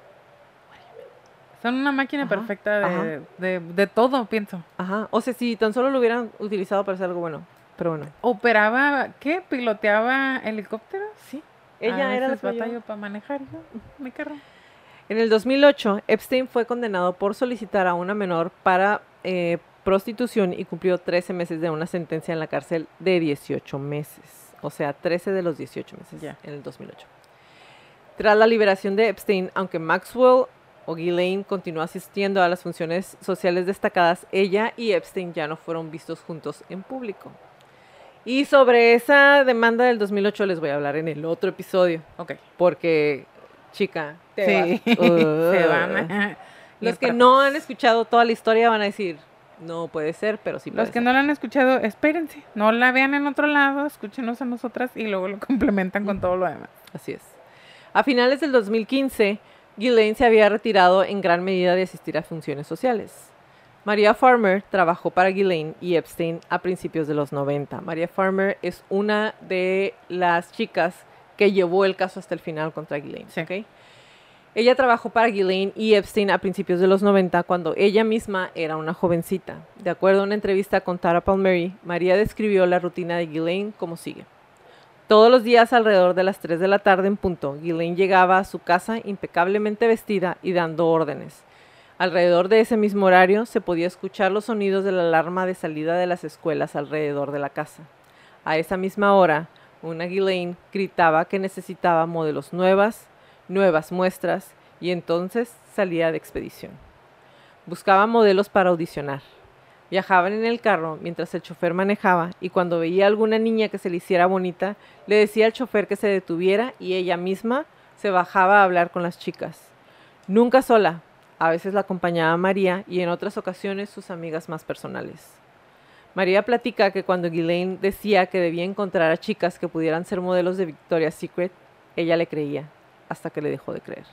Son una máquina perfecta de todo, pienso. Ajá. O sea, si tan solo lo hubieran utilizado para hacer algo bueno. Pero bueno. ¿Operaba qué? ¿Piloteaba helicópteros? Sí. Ella era la batalla para manejar mi carro. En el 2008, Epstein fue condenado por solicitar a una menor para prostitución y cumplió 13 meses de una sentencia en la cárcel de 18 meses. O sea, 13 de los 18 meses en el 2008. Tras la liberación de Epstein, aunque Maxwell o Ghislaine continuó asistiendo a las funciones sociales destacadas, ella y Epstein ya no fueron vistos juntos en público. Y sobre esa demanda del 2008 les voy a hablar en el otro episodio. Ok. Porque, chica, se van. Los que no han escuchado toda la historia van a decir, no puede ser, pero sí puede Los que ser. no la han escuchado, espérense. No la vean en otro lado, escúchenos a nosotras y luego lo complementan con todo lo demás. Así es. A finales del 2015, Ghislaine se había retirado en gran medida de asistir a funciones sociales. Maria Farmer trabajó para Ghislaine y Epstein a principios de los 90. Maria Farmer es una de las chicas que llevó el caso hasta el final contra Ghislaine. Sí. ¿Okay? Ella trabajó para Ghislaine y Epstein a principios de los 90 cuando ella misma era una jovencita. De acuerdo a una entrevista con Tara Palmieri, Maria describió la rutina de Ghislaine como sigue. Todos los días alrededor de las 3 de la tarde en punto, Ghislaine llegaba a su casa impecablemente vestida y dando órdenes. Alrededor de ese mismo horario se podía escuchar los sonidos de la alarma de salida de las escuelas alrededor de la casa. A esa misma hora, una Ghislaine gritaba que necesitaba modelos nuevas muestras, y entonces salía de expedición. Buscaba modelos para audicionar. Viajaban en el carro mientras el chofer manejaba y cuando veía a alguna niña que se le hiciera bonita, le decía al chofer que se detuviera y ella misma se bajaba a hablar con las chicas. Nunca sola, a veces la acompañaba María y en otras ocasiones sus amigas más personales. María platica que cuando Ghislaine decía que debía encontrar a chicas que pudieran ser modelos de Victoria's Secret, ella le creía, hasta que le dejó de creer.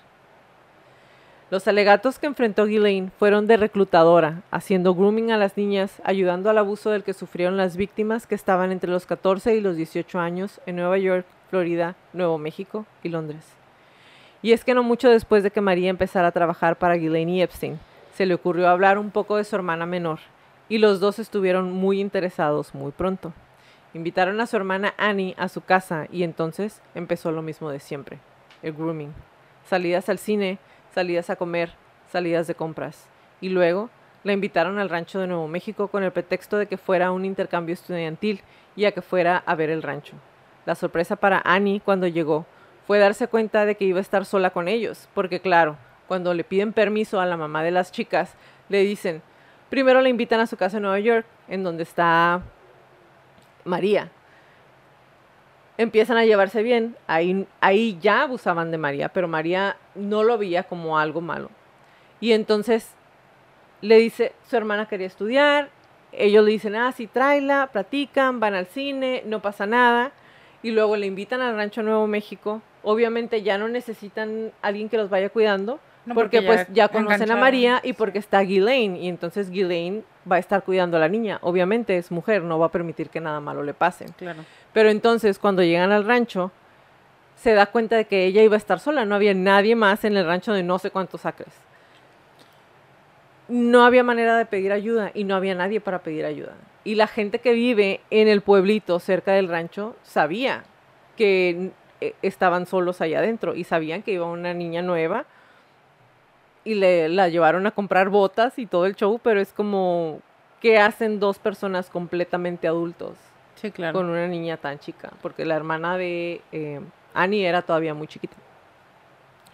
Los alegatos que enfrentó Ghislaine fueron de reclutadora, haciendo grooming a las niñas, ayudando al abuso del que sufrieron las víctimas que estaban entre los 14 y los 18 años en Nueva York, Florida, Nuevo México y Londres. Y es que no mucho después de que María empezara a trabajar para Ghislaine y Epstein, se le ocurrió hablar un poco de su hermana menor, y los dos estuvieron muy interesados muy pronto. Invitaron a su hermana Annie a su casa y entonces empezó lo mismo de siempre, el grooming. Salidas al cine, salidas a comer, salidas de compras. Y luego la invitaron al rancho de Nuevo México con el pretexto de que fuera un intercambio estudiantil y a que fuera a ver el rancho. La sorpresa para Annie cuando llegó fue darse cuenta de que iba a estar sola con ellos, porque claro, cuando le piden permiso a la mamá de las chicas, le dicen, primero la invitan a su casa en Nueva York, en donde está María. Empiezan a llevarse bien, ahí ya abusaban de María, pero María no lo veía como algo malo. Y entonces le dice, su hermana quería estudiar, ellos le dicen, sí, tráela, platican, van al cine, no pasa nada, y luego le invitan al rancho Nuevo México. Obviamente ya no necesitan a alguien que los vaya cuidando, porque pues ya conocen a María y porque está Ghislaine, y entonces Ghislaine va a estar cuidando a la niña. Obviamente es mujer, no va a permitir que nada malo le pase. Claro. Pero entonces cuando llegan al rancho, se da cuenta de que ella iba a estar sola, no había nadie más en el rancho de no sé cuántos acres. No había manera de pedir ayuda y no había nadie para pedir ayuda. Y la gente que vive en el pueblito cerca del rancho sabía que estaban solos allá adentro y sabían que iba una niña nueva y la llevaron a comprar botas y todo el show, pero es como, ¿qué hacen dos personas completamente adultos? Sí, claro. Con una niña tan chica, porque la hermana de Annie era todavía muy chiquita.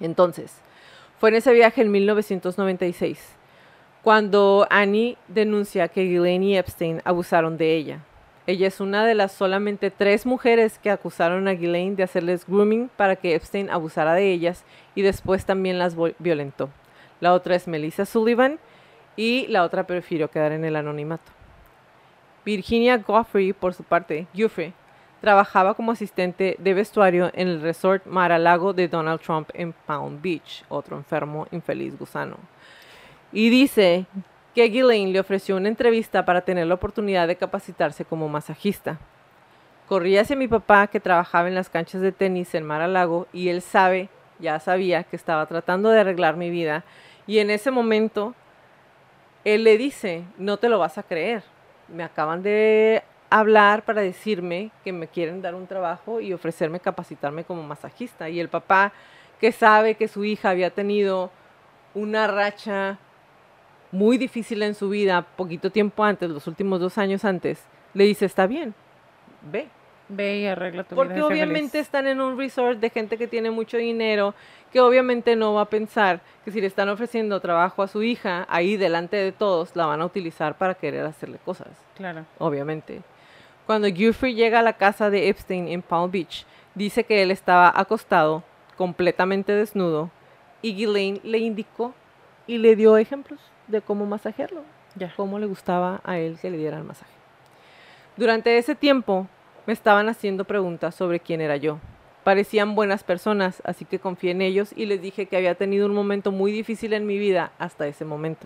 Entonces, fue en ese viaje en 1996 cuando Annie denuncia que Ghislaine y Epstein abusaron de ella. Ella es una de las solamente 3 mujeres que acusaron a Ghislaine de hacerles grooming para que Epstein abusara de ellas y después también las violentó. La otra es Melissa Sullivan y la otra prefirió quedar en el anonimato. Virginia Giuffre, por su parte, trabajaba como asistente de vestuario en el resort Mar-a-Lago de Donald Trump en Palm Beach, otro enfermo, infeliz gusano. Y dice que Ghislaine le ofreció una entrevista para tener la oportunidad de capacitarse como masajista. Corrí hacia mi papá, que trabajaba en las canchas de tenis en Mar-a-Lago, y él ya sabía que estaba tratando de arreglar mi vida, y en ese momento él le dice, no te lo vas a creer, me acaban de hablar para decirme que me quieren dar un trabajo y ofrecerme capacitarme como masajista. Y el papá, que sabe que su hija había tenido una racha muy difícil en su vida, poquito tiempo antes, los últimos 2 años antes, le dice, está bien, ve. Ve y arregla tu vida. Porque obviamente están en un resort de gente que tiene mucho dinero, que obviamente no va a pensar que si le están ofreciendo trabajo a su hija, ahí delante de todos, la van a utilizar para querer hacerle cosas. Claro. Obviamente. Cuando Giuffre llega a la casa de Epstein en Palm Beach, dice que él estaba acostado, completamente desnudo, y Ghislaine le indicó y le dio ejemplos de cómo masajearlo, cómo le gustaba a él que le dieran masaje. Durante ese tiempo me estaban haciendo preguntas sobre quién era yo. Parecían buenas personas, así que confié en ellos y les dije que había tenido un momento muy difícil en mi vida hasta ese momento.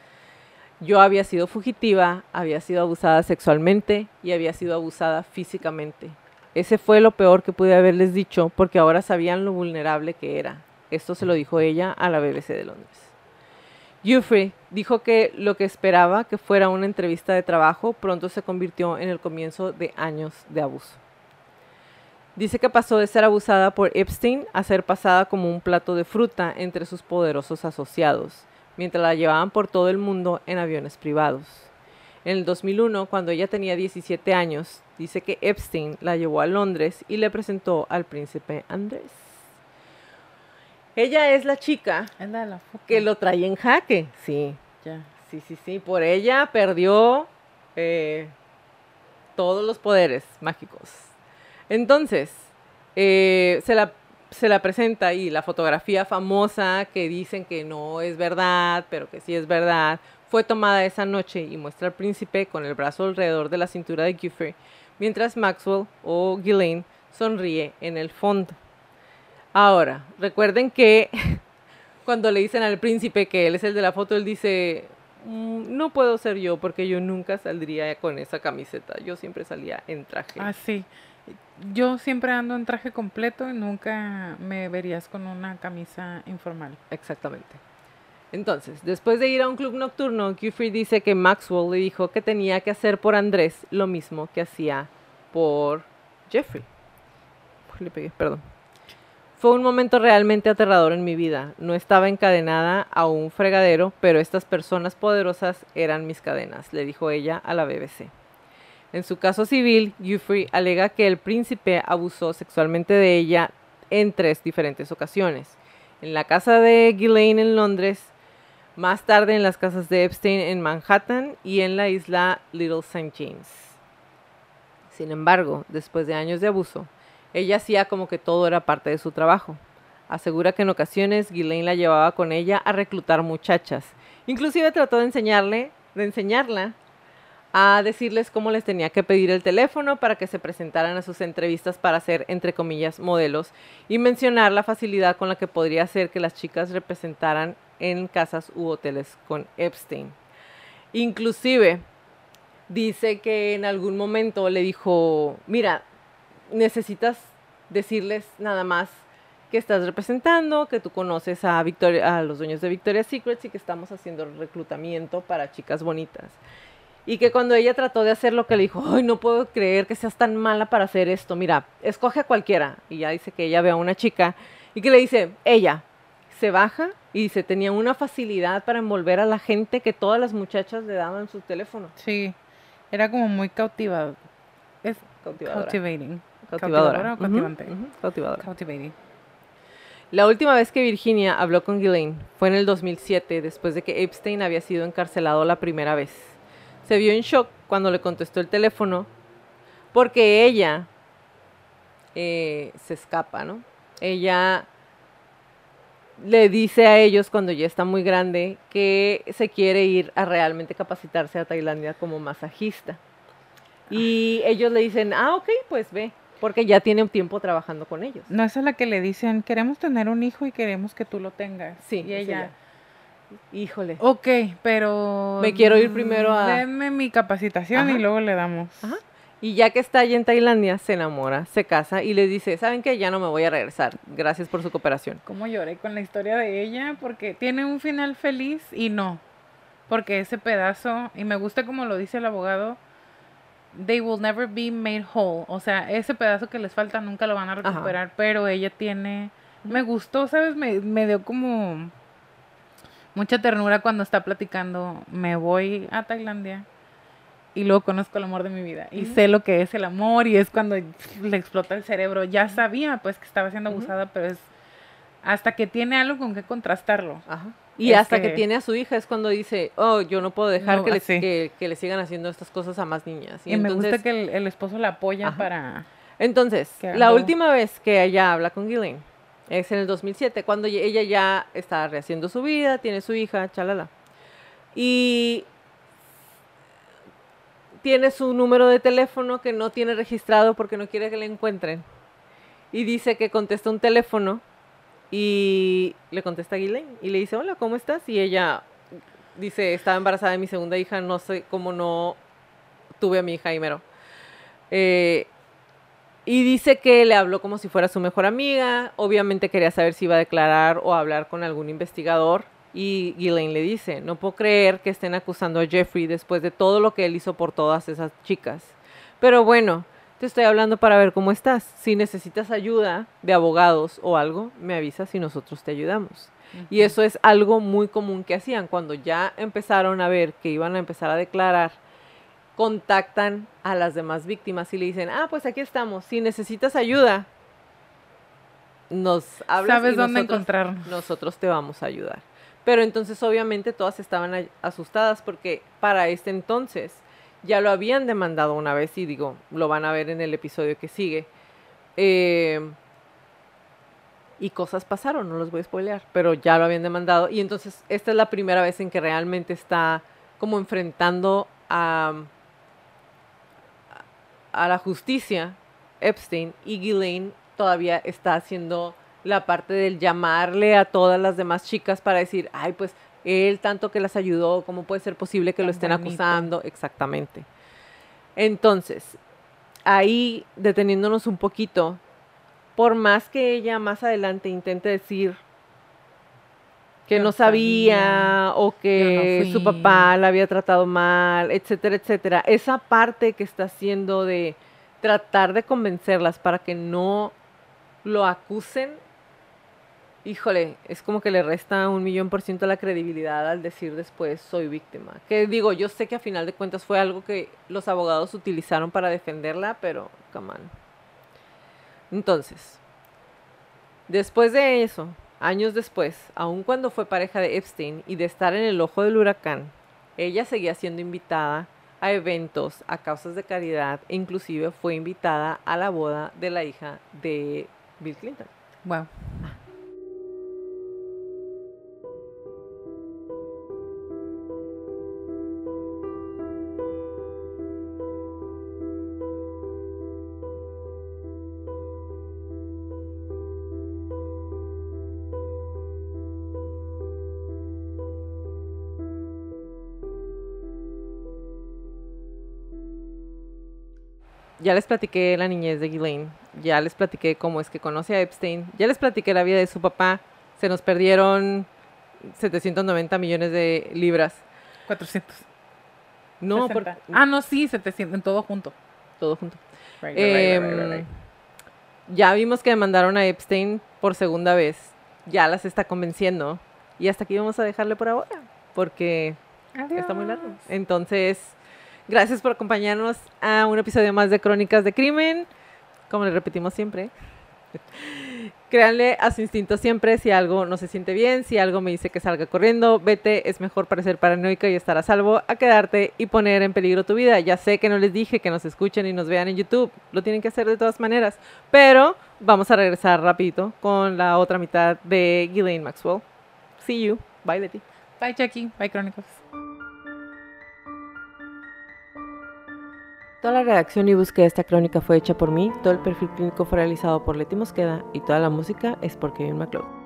Yo había sido fugitiva, había sido abusada sexualmente y había sido abusada físicamente. Ese fue lo peor que pude haberles dicho porque ahora sabían lo vulnerable que era. Esto se lo dijo ella a la BBC de Londres. Giuffre dijo que lo que esperaba que fuera una entrevista de trabajo pronto se convirtió en el comienzo de años de abuso. Dice que pasó de ser abusada por Epstein a ser pasada como un plato de fruta entre sus poderosos asociados, mientras la llevaban por todo el mundo en aviones privados. En el 2001, cuando ella tenía 17 años, dice que Epstein la llevó a Londres y le presentó al príncipe Andrés. Ella es la chica que lo trae en jaque. Sí, sí. Por ella perdió todos los poderes mágicos. Entonces, se la presenta y la fotografía famosa que dicen que no es verdad, pero que sí es verdad, fue tomada esa noche y muestra al príncipe con el brazo alrededor de la cintura de Giuffre, mientras Maxwell o Ghislaine sonríe en el fondo. Ahora, recuerden que cuando le dicen al príncipe que él es el de la foto, él dice, no puedo ser yo porque yo nunca saldría con esa camiseta, yo siempre salía en traje. Ah, sí. Yo siempre ando en traje completo y nunca me verías con una camisa informal. Exactamente. Entonces, después de ir a un club nocturno, Giuffre dice que Maxwell le dijo que tenía que hacer por Andrés lo mismo que hacía por Jeffrey. Le pegué, perdón. Fue un momento realmente aterrador en mi vida. No estaba encadenada a un fregadero, pero estas personas poderosas eran mis cadenas, le dijo ella a la BBC. En su caso civil, Giuffre alega que el príncipe abusó sexualmente de ella en 3 diferentes ocasiones. En la casa de Ghislaine en Londres, más tarde en las casas de Epstein en Manhattan y en la isla Little St. James. Sin embargo, después de años de abuso, ella hacía como que todo era parte de su trabajo. Asegura que en ocasiones Ghislaine la llevaba con ella a reclutar muchachas. Inclusive trató de enseñarla a decirles cómo les tenía que pedir el teléfono para que se presentaran a sus entrevistas para ser, entre comillas, modelos, y mencionar la facilidad con la que podría hacer que las chicas representaran en casas u hoteles con Epstein. Inclusive, dice que en algún momento le dijo, mira, necesitas decirles nada más que estás representando, que tú conoces a los dueños de Victoria's Secret y que estamos haciendo reclutamiento para chicas bonitas. Y que cuando ella trató de hacer lo que le dijo, ay, no puedo creer que seas tan mala para hacer esto, mira, escoge a cualquiera. Y ya dice que ella ve a una chica y que le dice, ella se baja y dice, tenía una facilidad para envolver a la gente que todas las muchachas le daban su teléfono. Sí, era como muy cautivador. Cautivadora. Cautivating. Cautivadora. ¿Cautivadora o cautivante? Cautivadora. Cautivating. La última vez que Virginia habló con Ghislaine fue en el 2007, después de que Epstein había sido encarcelado la primera vez. Se vio en shock cuando le contestó el teléfono porque ella se escapa, ¿no? Ella le dice a ellos cuando ya está muy grande que se quiere ir a realmente capacitarse a Tailandia como masajista. Y ellos le dicen, ok, pues ve, porque ya tiene un tiempo trabajando con ellos. No es a la que le dicen, queremos tener un hijo y queremos que tú lo tengas. Sí, y ella, híjole. Ok, pero... Me quiero ir primero a... Denme mi capacitación. Ajá. Y luego le damos. Ajá. Y ya que está allí en Tailandia, se enamora, se casa y les dice, ¿saben qué? Ya no me voy a regresar. Gracias por su cooperación. Cómo lloré con la historia de ella, porque tiene un final feliz y no. Porque ese pedazo, y me gusta como lo dice el abogado, they will never be made whole. O sea, ese pedazo que les falta nunca lo van a recuperar. Ajá. Pero ella tiene... Me gustó, ¿sabes? Me dio como mucha ternura cuando está platicando. Me voy a Tailandia y luego conozco el amor de mi vida. Y sé lo que es el amor y es cuando le explota el cerebro. Ya sabía pues que estaba siendo abusada, pero es hasta que tiene algo con que contrastarlo. Ajá. Y hasta que tiene a su hija es cuando dice, yo no puedo dejar que le sigan haciendo estas cosas a más niñas. Y entonces, me gusta que el esposo la apoya para... Entonces, la última vez que ella habla con Ghislaine es en el 2007, cuando ella ya está rehaciendo su vida, tiene su hija, chalala. Y tiene su número de teléfono que no tiene registrado porque no quiere que le encuentren. Y dice que contesta un teléfono y le contesta a Ghislaine y le dice, hola, ¿cómo estás? Y ella dice, estaba embarazada de mi segunda hija, no sé cómo no tuve a mi hija Imero. Y dice que le habló como si fuera su mejor amiga, obviamente quería saber si iba a declarar o hablar con algún investigador. Y Ghislaine le dice, no puedo creer que estén acusando a Jeffrey después de todo lo que él hizo por todas esas chicas. Pero bueno, te estoy hablando para ver cómo estás. Si necesitas ayuda de abogados o algo, me avisas y nosotros te ayudamos. Y eso es algo muy común que hacían. Cuando ya empezaron a ver que iban a empezar a declarar, contactan a las demás víctimas y le dicen, pues aquí estamos. Si necesitas ayuda, nos hablas. ¿Sabes dónde encontrarnos? Nosotros te vamos a ayudar. Pero entonces obviamente todas estaban asustadas porque para este entonces ya lo habían demandado una vez y digo, lo van a ver en el episodio que sigue. Y cosas pasaron, no los voy a spoilear, pero ya lo habían demandado. Y entonces esta es la primera vez en que realmente está como enfrentando a la justicia Epstein, y Ghislaine todavía está haciendo la parte del llamarle a todas las demás chicas para decir, pues él tanto que las ayudó, ¿cómo puede ser posible que lo estén acusando? Exactamente. Entonces, ahí deteniéndonos un poquito, por más que ella más adelante intente decir que no sabía o que su papá la había tratado mal, etcétera, etcétera, esa parte que está haciendo de tratar de convencerlas para que no lo acusen, híjole, es como que le resta 1,000,000% la credibilidad al decir después soy víctima. Que digo, yo sé que a final de cuentas fue algo que los abogados utilizaron para defenderla, pero come on. Entonces, después de eso, años después, aun cuando fue pareja de Epstein y de estar en el ojo del huracán, ella seguía siendo invitada a eventos, a causas de caridad, e inclusive fue invitada a la boda de la hija de Bill Clinton. Wow. Ya les platiqué la niñez de Ghislaine, ya les platiqué cómo es que conoce a Epstein, ya les platiqué la vida de su papá. Se nos perdieron 790 millones de libras. 400. No, no, sí, 700, en todo junto. Todo junto. Right. Ya vimos que demandaron a Epstein por segunda vez. Ya las está convenciendo. Y hasta aquí vamos a dejarle por ahora, porque está muy largo. Entonces, gracias por acompañarnos a un episodio más de Crónicas de Crimen. Como les repetimos siempre, Créanle a su instinto siempre. Si algo no se siente bien, si algo me dice que salga corriendo, vete. Es mejor parecer paranoica y estar a salvo a quedarte y poner en peligro tu vida. Ya sé que no les dije que nos escuchen y nos vean en YouTube. Lo tienen que hacer de todas maneras. Pero vamos a regresar rapidito con la otra mitad de Ghislaine Maxwell. See you. Bye, Betty. Bye, Jackie. Bye, Crónicos. Toda la redacción y búsqueda de esta crónica fue hecha por mí, todo el perfil clínico fue realizado por Leti Mosqueda y toda la música es por Kevin MacLeod.